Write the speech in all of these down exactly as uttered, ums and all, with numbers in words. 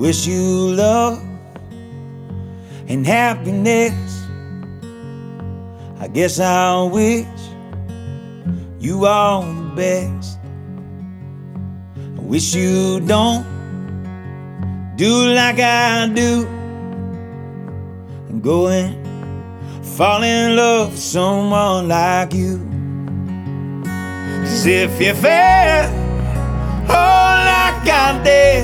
wish you love and happiness. I guess I wish you all the best. I wish you don't do like I do and go and fall in love with someone like you. 'Cause if you fell, oh, like I did,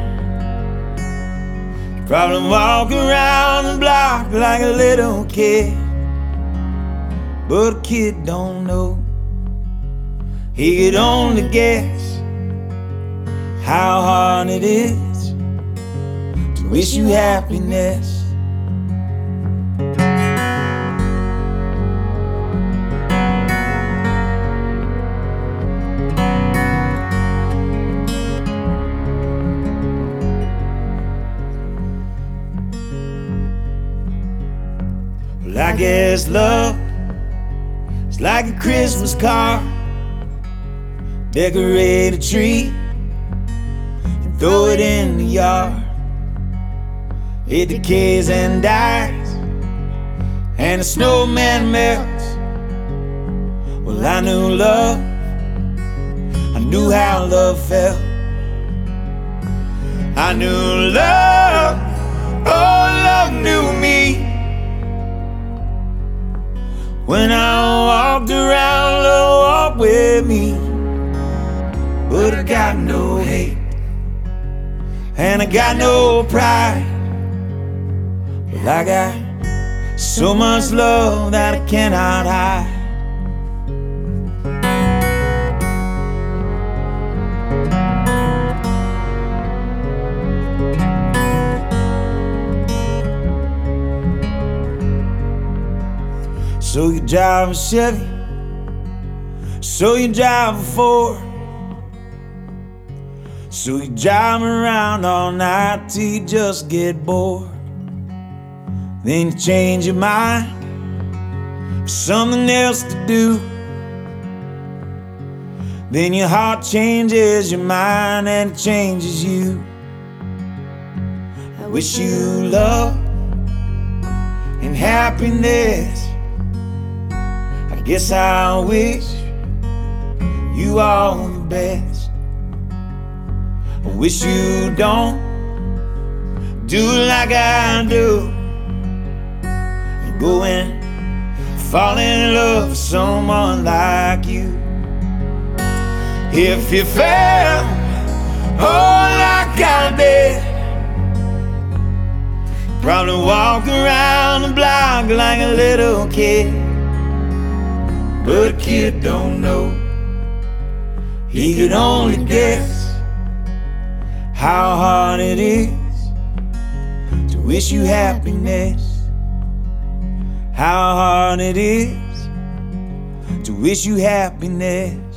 you'd probably walk around the block like a little kid. But a kid don't know, he could only guess how hard it is to wish you happiness. Well, I guess love is like a Christmas card. Decorate a tree and throw it in the yard. It decays and dies and the snowman melts. Well, I knew love, I knew how love felt. I knew love, oh, love knew me. When I walked around, love walked with me. But I got no hate and I got no pride. But I got so much love that I cannot hide. So you drive a Chevy, so you drive a Ford, so you drive around all night till you just get bored. Then you change your mind for something else to do. Then your heart changes your mind and it changes you. I wish you love and happiness. I guess I wish you all the best. I wish you don't do like I do and go and fall in love with someone like you. If you fell, oh, like I did, probably walk around the block like a little kid. But a kid don't know, he could only guess how hard it is to wish you happiness. How hard it is to wish you happiness.